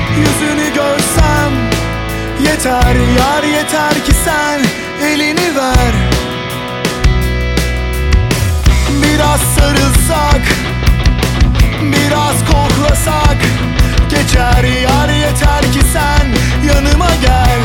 Yüzünü görsem yeter yar, yeter ki sen elini ver. Biraz sarılsak, biraz koklasak geçer yar, yeter ki sen yanıma gel.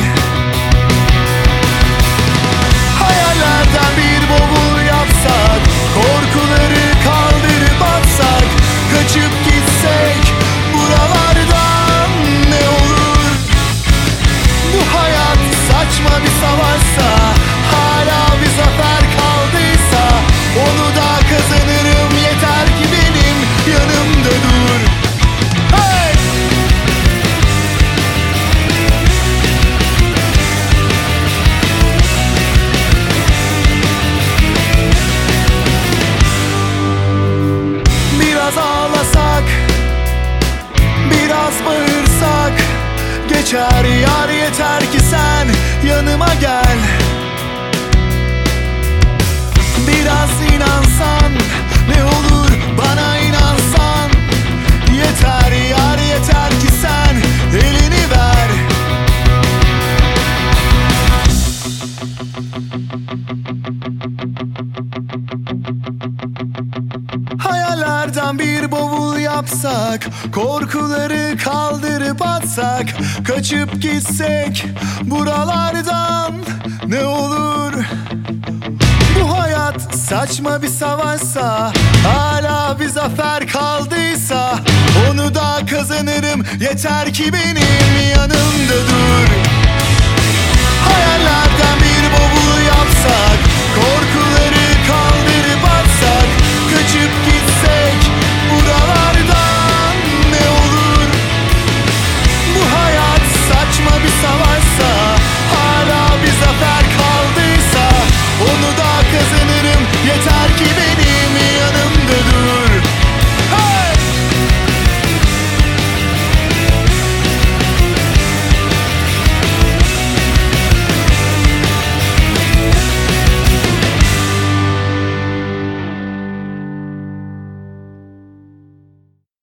Hayallerden bir bavul yapsak, korkuları kaldırıp atsak, kaçıp gitsek buralardan ne olur? Bu hayat saçma bir savaşsa, hala bir zafer kaldıysa, onu da kazanırım, yeter ki benim yanımda dur. Hey! Biraz ağlasak, biraz bağırsak geçer yar, yeter ki sen yanıma gel. Biraz inansan ne olur, bana inansan yeter yar, yeter ki sen elini ver. Hayallerden bir bavul yapsak, korkuları kaldırıp atsak, kaçıp gitsek buralardan ne olur? Bu hayat saçma bir savaşsa, hala bir zafer kaldıysa, onu da kazanırım, yeter ki benim yanımda dur.